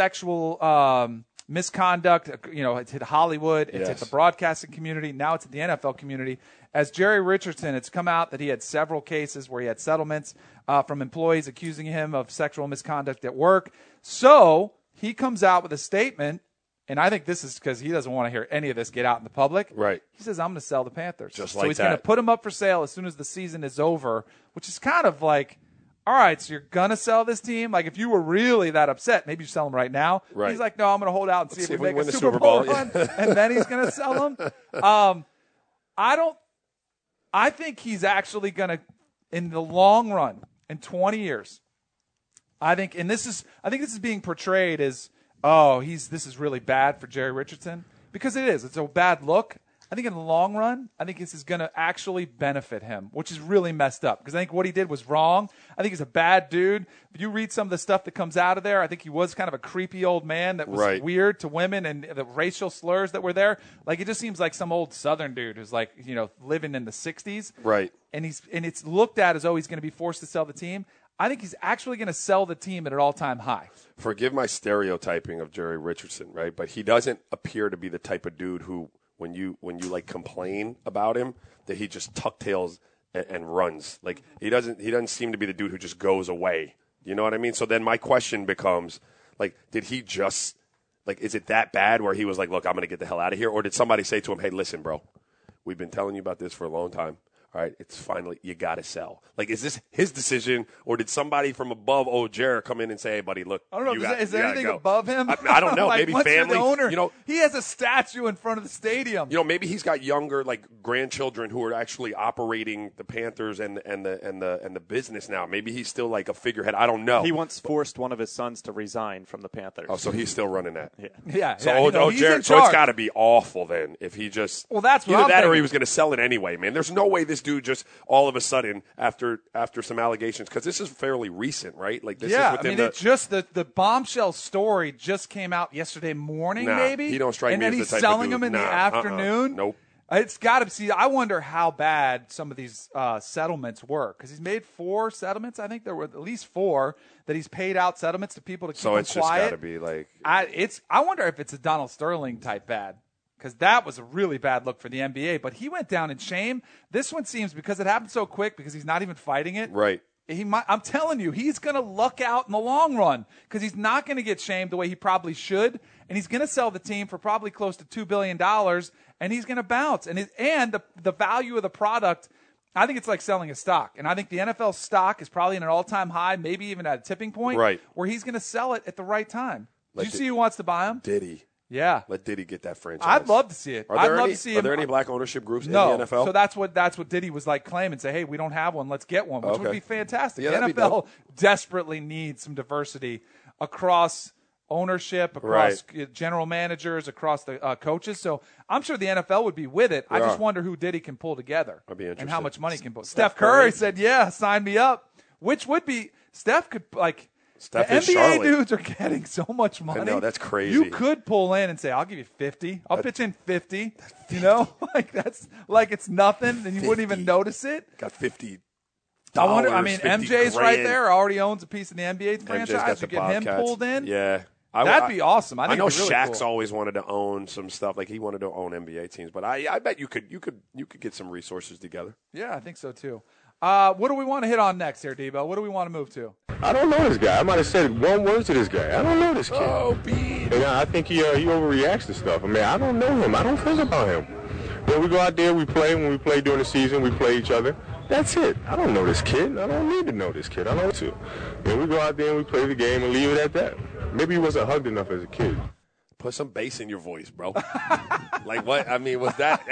E: sexual misconduct. You know, it's hit Hollywood. It's hit the broadcasting community. Now it's at the NFL community. As Jerry Richardson, it's come out that he had several cases where he had settlements from employees accusing him of sexual misconduct at work. So he comes out with a statement, and I think this is because he doesn't want to hear any of this get out in the public.
D: Right.
E: He says, I'm going to sell the Panthers.
D: Just
E: so
D: like
E: he's going to put them up for sale as soon as the season is over, which is kind of like, all right, so you're going to sell this team? Like, if you were really that upset, maybe you sell them right now.
D: Right.
E: He's like, no, I'm going to hold out and see if we make
D: win
E: a
D: the
E: Super Bowl
D: run,
E: and then he's going to sell them. I think he's actually going to, in the long run, in 20 years, I think this is being portrayed as, this is really bad for Jerry Richardson, because it is. It's a bad look. I think in the long run, I think this is going to actually benefit him, which is really messed up, because I think what he did was wrong. I think he's a bad dude. If you read some of the stuff that comes out of there, I think he was kind of a creepy old man that was weird to women, and the racial slurs that were there. Like, it just seems like some old Southern dude who's like, you know, living in the 60s.
D: Right.
E: And it's looked at as, he's going to be forced to sell the team. I think he's actually going to sell the team at an all-time high.
D: Forgive my stereotyping of Jerry Richardson, right? But he doesn't appear to be the type of dude who, when you like complain about him, that he just tuck tails and runs. Like, he doesn't seem to be the dude who just goes away. You know what I mean? So then my question becomes, like, did he just, like, is it that bad where he was like, look, I'm going to get the hell out of here? Or did somebody say to him, hey, listen, bro, we've been telling you about this for a long time. all right, it's finally, you got to sell. Like, is this his decision, or did somebody from above Jared come in and say, hey, buddy, look,
E: I don't know. Is there anything
D: go.
E: above him?
D: I don't know.
E: Like,
D: Maybe
E: once
D: family.
E: You're the owner,
D: you know,
E: he has a statue in front of the stadium.
D: You know, maybe he's got younger, like, grandchildren who are actually operating the Panthers and the business now. Maybe he's still like a figurehead. I don't know.
J: He once forced one of his sons to resign from the Panthers.
D: Oh, so he's still running that.
E: Yeah.
D: So Jared, so it's got to be awful then if he just
E: that's what
D: either
E: I'm
D: that
E: thinking.
D: or he was going to sell it anyway. Man, there's no way this dude just all of a sudden after some allegations, because this is fairly recent, right? Like this is within
E: it's just the bombshell story just came out yesterday morning, maybe.
D: He don't strike
E: and
D: me
E: then
D: as
E: he's
D: the type of
E: selling
D: dude.
E: them in the afternoon.
D: Nope.
E: It's got to see. I wonder how bad some of these settlements were, because he's made 4 settlements. I think there were at least 4 that he's paid out settlements to people to keep them quiet.
D: So it's just got to be like
E: I wonder if it's a Donald Sterling type bad, because that was a really bad look for the NBA. But he went down in shame. This one seems, because it happened so quick, because he's not even fighting it.
D: Right.
E: I'm telling you, he's going to luck out in the long run, because he's not going to get shamed the way he probably should, and he's going to sell the team for probably close to $2 billion, and he's going to bounce. And the value of the product, I think it's like selling a stock. And I think the NFL stock is probably in an all-time high, maybe even at a tipping point,
D: right,
E: where he's going to sell it at the right time. Do you see who wants to buy him?
D: Diddy.
E: Yeah.
D: Let Diddy get that franchise.
E: I'd love to see it.
D: Are there any black ownership groups in the NFL?
E: So that's what Diddy was like claiming. Say, hey, we don't have one. Let's get one, which would be fantastic.
D: Yeah,
E: the NFL desperately needs some diversity across ownership, across general managers, across the coaches. So I'm sure the NFL would be with it. I just wonder who Diddy can pull together and how much money he can pull. Steph Curry said, yeah, sign me up, which would be – Steph could like – the NBA dudes are getting so much money.
D: I know, that's crazy.
E: You could pull in and say, I'll give you 50. I'll pitch in 50. You know, like that's like it's nothing, and you wouldn't even notice it.
D: Got $50.
E: I wonder. I mean, MJ's right there. Already owns a piece of the NBA franchise. You get him pulled in.
D: Yeah.
E: That'd be awesome. I think
D: know
E: it'd be really
D: Shaq's
E: cool.
D: always wanted to own some stuff. Like he wanted to own NBA teams, but I bet you could get some resources together.
E: Yeah, I think so too. What do we want to hit on next here, Debo? What do we want to move to?
O: I don't know this guy. I might have said one word to this guy. I don't know this kid.
D: Oh, Pete.
O: And I think he overreacts to stuff. I mean, I don't know him. I don't think about him. When we go out there, we play. When we play during the season, we play each other. That's it. I don't know this kid. I don't need to know this kid. I don't want to. And we go out there and we play the game and leave it at that. Maybe he wasn't hugged enough as a kid.
D: Put some bass in your voice, bro. Like what? I mean, was that?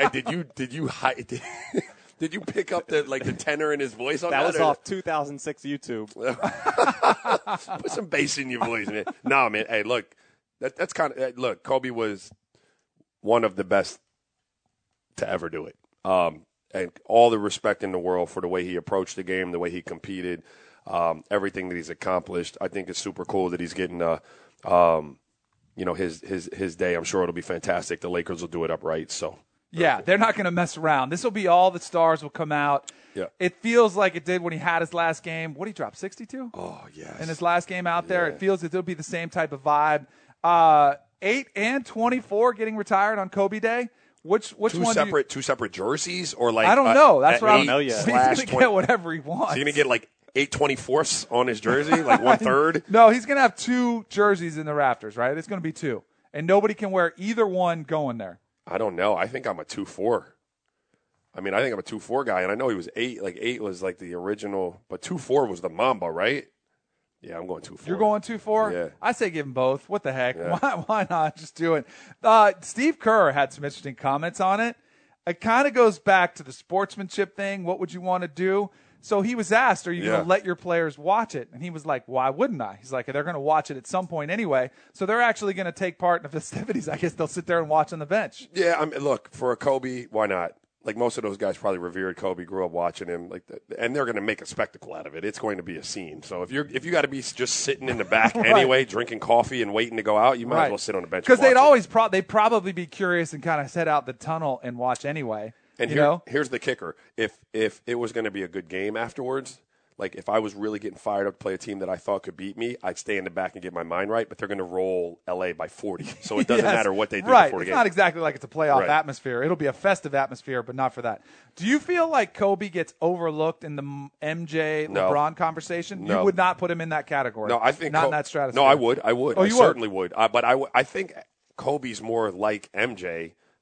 D: Did you pick up the tenor in his voice on that?
J: That was off 2006 YouTube.
D: Put some bass in your voice, man. No, man. Hey, look, that's kind of look. Kobe was one of the best to ever do it, and all the respect in the world for the way he approached the game, the way he competed, everything that he's accomplished. I think it's super cool that he's getting his day. I'm sure it'll be fantastic. The Lakers will do it upright. So.
E: Yeah, they're not going to mess around. This will be all the stars will come out.
D: Yeah.
E: It feels like it did when he had his last game. What did he drop, 62?
D: Oh, yes.
E: In his last game out there. It feels that it'll be the same type of vibe. 8 and 24 getting retired on Kobe Day. Which one?
D: Two separate jerseys, or like
E: I don't know. That's what I don't know
J: yet.
E: He's going to get whatever he wants.
D: Is he going to get like 8/24 on his jersey, like 1/3?
E: No, he's going to have 2 jerseys in the rafters, right? It's going to be 2, and nobody can wear either one going there.
D: I don't know. I think I'm a 2-4. I mean, I think I'm a 2-4 guy, and I know he was 8. Like 8 was like the original, but 2-4 was the Mamba, right? Yeah, I'm going 2-4.
E: You're going 2-4?
D: Yeah.
E: I say give them both. What the heck?
D: Yeah.
E: Why not just do it? Steve Kerr had some interesting comments on it. It kind of goes back to the sportsmanship thing. What would you want to do? So he was asked, are you going to let your players watch it? And he was like, why wouldn't I? He's like, they're going to watch it at some point anyway. So they're actually going to take part in the festivities. I guess they'll sit there and watch on the bench.
D: Yeah, I mean, look, for a Kobe, why not? Like most of those guys probably revered Kobe, grew up watching him, and they're going to make a spectacle out of it. It's going to be a scene. So if you got to be just sitting in the back anyway, drinking coffee and waiting to go out, you might as well sit on the bench.
E: Because they'd probably be curious and kind of set out the tunnel and watch anyway.
D: And here's the kicker: if it was going to be a good game afterwards, like if I was really getting fired up to play a team that I thought could beat me, I'd stay in the back and get my mind right. But they're going to roll LA by 40, so it doesn't matter what they do before the game.
E: It's not exactly like it's a playoff atmosphere. It'll be a festive atmosphere, but not for that. Do you feel like Kobe gets overlooked in the MJ LeBron conversation?
D: No.
E: You would not put him in that category.
D: No, I think
E: not in that stratosphere.
D: No, I would.
E: Oh,
D: I certainly would. But I think Kobe's more like MJ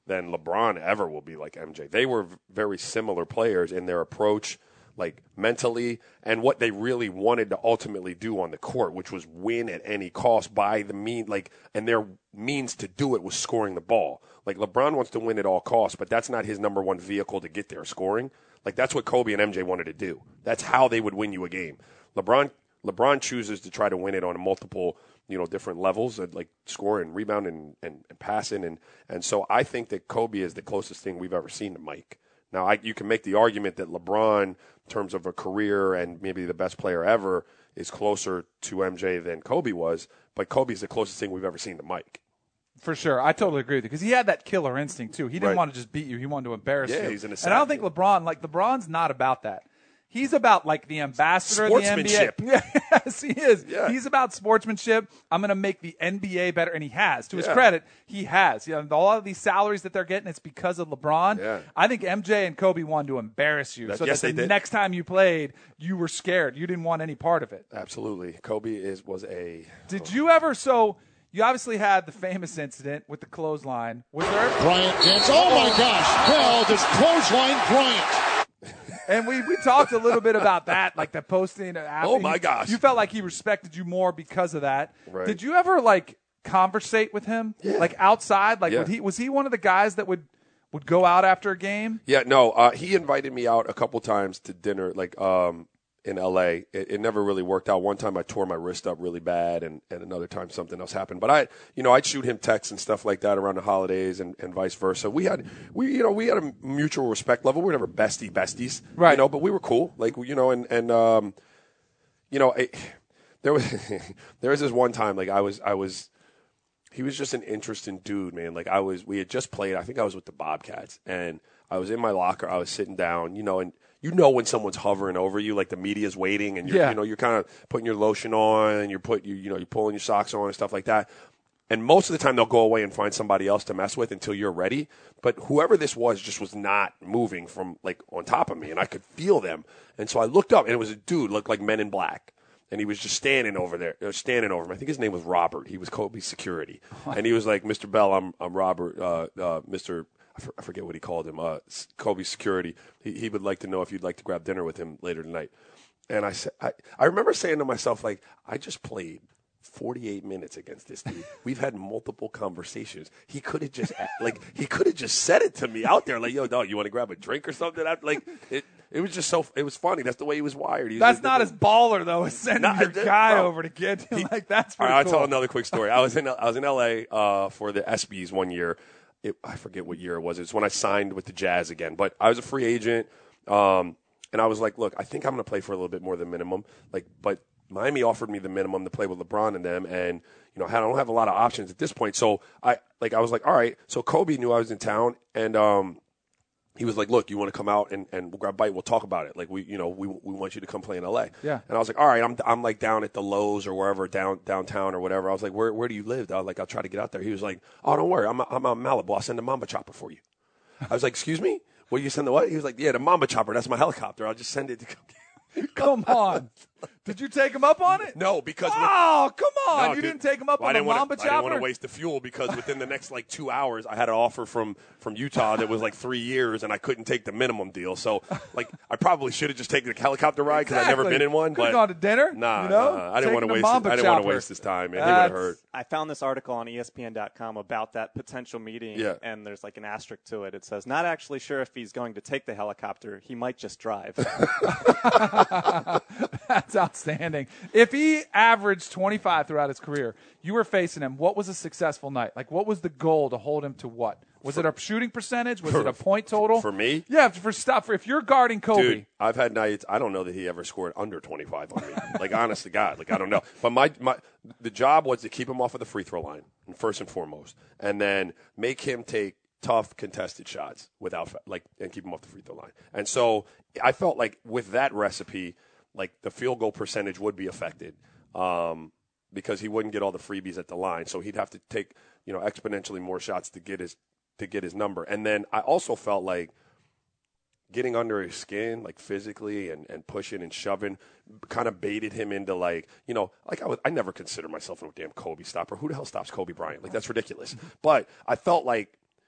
D: than LeBron ever will be like MJ. They were very similar players in their approach, like mentally, and what they really wanted to ultimately do on the court, which was win at any cost by the and their means to do it was scoring the ball. Like LeBron wants to win at all costs, but that's not his number one vehicle to get there, scoring. Like that's what Kobe and MJ wanted to do. That's how they would win you a game. LeBron chooses to try to win it on multiple, different levels, like scoring, rebounding, and passing, and so I think that Kobe is the closest thing we've ever seen to Mike. Now, you can make the argument that LeBron, in terms of a career and maybe the best player ever, is closer to MJ than Kobe was, but Kobe's the closest thing we've ever seen to Mike.
E: For sure. I totally agree with you because he had that killer instinct, too. He didn't want to just beat you. He wanted to embarrass you.
D: Yeah, he's an assassin.
E: And I don't think LeBron's not about that. He's about, like, the ambassador of the NBA. Yes, he is. Yeah. He's about sportsmanship. I'm going to make the NBA better. And he has. To his credit, he has. A lot of these salaries that they're getting, it's because of LeBron. Yeah. I think MJ and Kobe wanted to embarrass you. Next time you played, you were scared. You didn't want any part of it.
D: Absolutely. Kobe was a...
E: Did you ever... So... You obviously had the famous incident with the clothesline. Was there?
P: Bryant dance. Oh, my gosh. Hell, just clothesline Bryant.
E: And we talked a little bit about that, like the posting.
D: Oh, my gosh.
E: You felt like he respected you more because of that.
D: Right.
E: Did you ever, conversate with him?
D: Yeah.
E: Like, outside? Was he one of the guys that would go out after a game?
D: Yeah, no. He invited me out a couple times to dinner, in L.A. It never really worked out. One time I tore my wrist up really bad, and another time something else happened. But I'd shoot him texts and stuff like that around the holidays and vice versa. We had a mutual respect level. We were never besties,
E: right?
D: But we were cool. There was this one time he was just an interesting dude, man. We had just played. I think I was with the Bobcats, and I was in my locker. I was sitting down, and. When someone's hovering over you, like the media's waiting, and you're kind of putting your lotion on, and you're pulling your socks on and stuff like that. And most of the time they'll go away and find somebody else to mess with until you're ready. But whoever this was just was not moving from on top of me, and I could feel them. And so I looked up, and it was a dude looked like Men in Black, and he was just standing over there, standing over him. I think his name was Robert. He was Kobe's security, and he was like, "Mr. Bell, I'm Robert, Mr." I forget what he called him, Kobe's security. He would like to know if you'd like to grab dinner with him later tonight. And I remember saying to myself, I just played 48 minutes against this dude. We've had multiple conversations. He could have just said it to me out there, yo, dog, you want to grab a drink or something? It was just it was funny. That's the way he was wired.
E: That's not as baller though, as sending your guy over to get him. That's pretty
D: I'll
E: cool.
D: tell another quick story. I was in LA for the ESPYs one year. I forget what year it was. It's when I signed with the Jazz again. But I was a free agent, and I was like, look, I think I'm going to play for a little bit more than minimum. But Miami offered me the minimum to play with LeBron and them, and I don't have a lot of options at this point. So I was like, all right. So Kobe knew I was in town, and he was like, look, you want to come out and we'll grab a bite, we'll talk about it. We want you to come play in LA.
E: Yeah.
D: And I was like, all right, I'm down at the Lowe's or wherever, downtown or whatever. I was like, where do you live? I'll try to get out there. He was like, oh, don't worry, I'm on Malibu. I'll send a Mamba chopper for you. I was like, excuse me? Will you send the what? He was like, yeah, the Mamba chopper. That's my helicopter. I'll just send it to come.
E: Come on. Did you take him up on it?
D: No, because...
E: Oh, come on. You didn't take him up on the Mamba chopper?
D: I didn't want to waste the fuel because within the next 2 hours, I had an offer from Utah that was 3 years, and I couldn't take the minimum deal. So, I probably should have just taken the helicopter ride because I'd never been in one.
E: Could have gone to dinner.
D: Nah, I didn't want to waste his time, man. He would have hurt.
J: I found this article on ESPN.com about that potential meeting, and there's an asterisk to it. It says, not actually sure if he's going to take the helicopter. He might just drive.
E: That's outstanding. If he averaged 25 throughout his career, you were facing him, what was a successful night? What was the goal to hold him to what? Was it a shooting percentage? Was it a point total?
D: For me?
E: Yeah, if you're guarding Kobe.
D: Dude, I've had nights, I don't know that he ever scored under 25 on me. Honest to God, I don't know. But the job was to keep him off of the free throw line, first and foremost, and then make him take tough contested shots and keep him off the free throw line. And so I felt like with that recipe, the field goal percentage would be affected because he wouldn't get all the freebies at the line. So he'd have to take, exponentially more shots to get his number. And then I also felt like getting under his skin, physically and pushing and shoving, kind of baited him into I never considered myself a damn Kobe stopper. Who the hell stops Kobe Bryant? That's ridiculous. But I felt like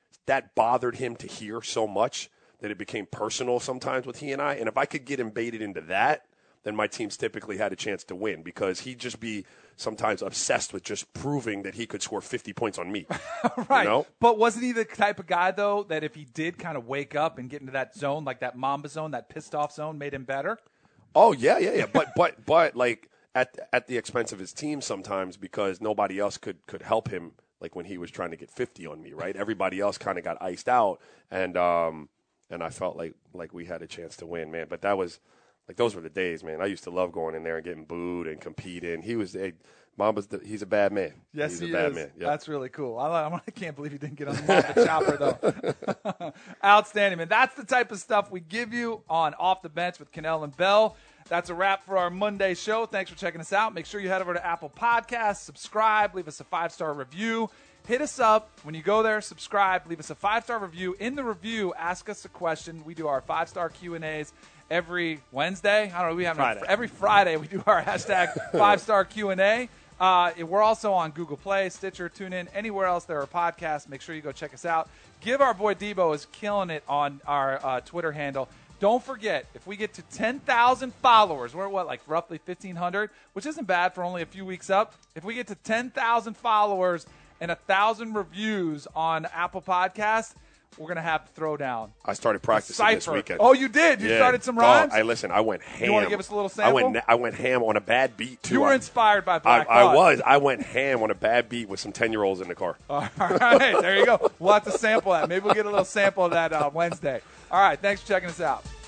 D: that bothered him to hear so much that it became personal sometimes with he and I. And if I could get him baited into that, then my teams typically had a chance to win because he'd just be sometimes obsessed with just proving that he could score 50 points on me.
E: Right.
D: You know?
E: But wasn't he the type of guy, though, that if he did kind of wake up and get into that zone, like that Mamba zone, that pissed off zone, made him better?
D: Oh, yeah. But like at the expense of his team sometimes because nobody else could help him, like when he was trying to get 50 on me, right? Everybody else kind of got iced out, and I felt like we had a chance to win, man. But that was – like, those were the days, man. I used to love going in there and getting booed and competing. He's a bad man.
E: Yes,
D: he's
E: he
D: a bad
E: is.
D: man. Yep.
E: That's really cool. I can't believe he didn't get on the Mamba chopper, though. Outstanding, man. That's the type of stuff we give you on Off the Bench with Cannell and Bell. That's a wrap for our Monday show. Thanks for checking us out. Make sure you head over to Apple Podcasts, subscribe, leave us a 5-star review. Hit us up. When you go there, subscribe, leave us a 5-star review. In the review, ask us a question. We do our 5-star Q&As every Wednesday. I don't know. We have every Friday. We do our hashtag 5-star Q&A. We're also on Google Play, Stitcher, TuneIn, anywhere else there are podcasts. Make sure you go check us out. Give our boy Debo is killing it on our Twitter handle. Don't forget, if we get to 10,000 followers, we're like roughly 1,500, which isn't bad for only a few weeks up. If we get to 10,000 followers and 1,000 reviews on Apple Podcasts, we're going to have to throw down.
D: I started practicing this weekend.
E: Oh, you did? You started some rhymes?
D: I went ham.
E: You want to give us a little sample?
D: I went ham on a bad beat, too.
E: You were inspired by Black
D: I was. I went ham on a bad beat with some 10-year-olds in the car.
E: All right. There you go. We'll have to sample that. Maybe we'll get a little sample of that Wednesday. All right. Thanks for checking us out.